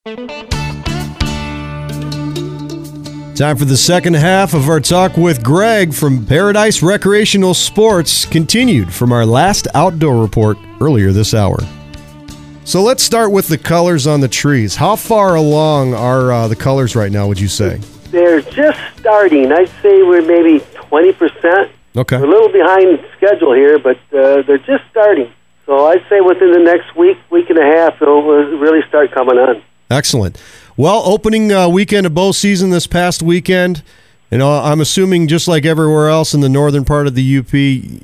Time for the second half of our talk with Greg from Paradise Recreational Sports, continued from our last outdoor report earlier this hour. So let's start with the colors on the trees. How far along are the colors right now, would you say? They're just starting. I'd say we're maybe 20%. Okay. We're a little behind schedule here, but they're just starting. So I'd say within the next week and a half, they'll really start coming on. Excellent. Well, opening weekend of bow season this past weekend, I'm assuming just like everywhere else in the northern part of the UP,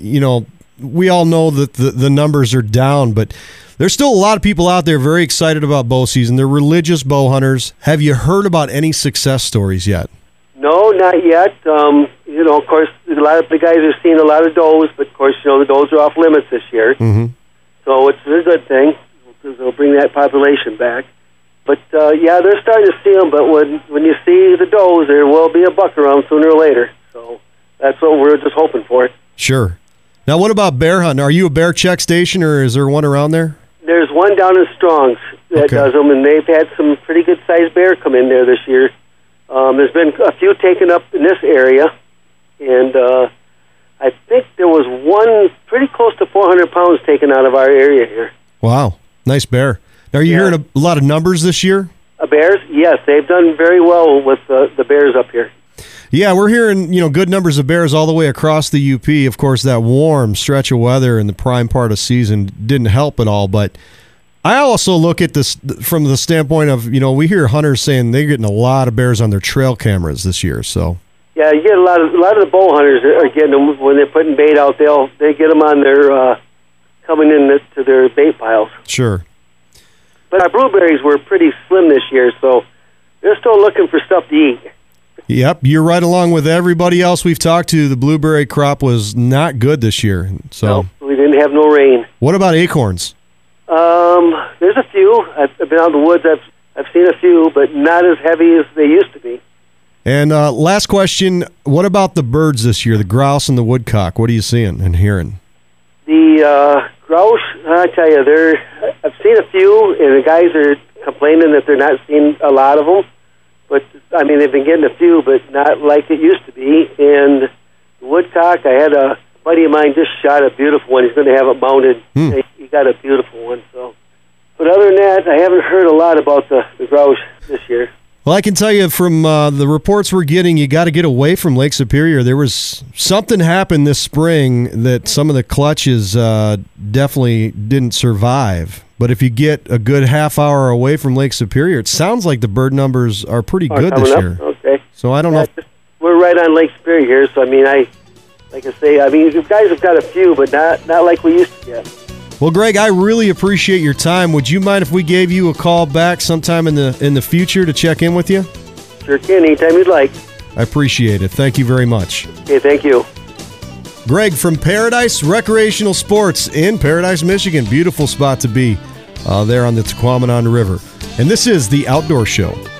we all know that the numbers are down, but there's still a lot of people out there very excited about bow season. They're religious bow hunters. Have you heard about any success stories yet? No, not yet. Of course, a lot of the guys are seeing a lot of does, but of course, the does are off limits this year. Mm-hmm. So it's a good thing because it'll bring that population back. But, they're starting to see them, but when you see the does, there will be a buck around sooner or later. So that's what we're just hoping for. Sure. Now, what about bear hunting? Are you a bear check station, or is there one around there? There's one down in Strong's that does them, and they've had some pretty good-sized bear come in there this year. There's been a few taken up in this area, and I think there was one pretty close to 400 pounds taken out of our area here. Wow. Nice bear. Now, are you hearing a lot of numbers this year? Bears? Yes, they've done very well with the bears up here. Yeah, we're hearing, good numbers of bears all the way across the UP. Of course, that warm stretch of weather in the prime part of season didn't help at all. But I also look at this from the standpoint of, we hear hunters saying they're getting a lot of bears on their trail cameras this year. So yeah, you get a lot of the bow hunters are getting them when they're putting bait out. They get them on their coming in to their bait piles. Sure. But our blueberries were pretty slim this year, so they're still looking for stuff to eat. Yep, you're right along with everybody else we've talked to. The blueberry crop was not good this year. So no, we didn't have no rain. What about acorns? There's a few. I've been out in the woods. I've seen a few, but not as heavy as they used to be. And last question, what about the birds this year, the grouse and the woodcock? What are you seeing and hearing? The grouse, I tell you, I've seen a few, and the guys are complaining that they're not seeing a lot of them. But, they've been getting a few, but not like it used to be. And the woodcock, I had a buddy of mine just shot a beautiful one. He's going to have it mounted. He got a beautiful one. So, but other than that, I haven't heard a lot about the grouse this year. Well, I can tell you from the reports we're getting, you got to get away from Lake Superior. There was something happened this spring that some of the clutches definitely didn't survive. But if you get a good half hour away from Lake Superior, it sounds like the bird numbers are pretty good this year. Okay. So I don't know. We're right on Lake Superior here, so the guys have got a few, but not like we used to get. Well, Greg, I really appreciate your time. Would you mind if we gave you a call back sometime in the future to check in with you? Sure can, anytime you'd like. I appreciate it. Thank you very much. Okay, thank you. Greg from Paradise Recreational Sports in Paradise, Michigan. Beautiful spot to be there on the Tahquamenon River. And this is The Outdoor Show.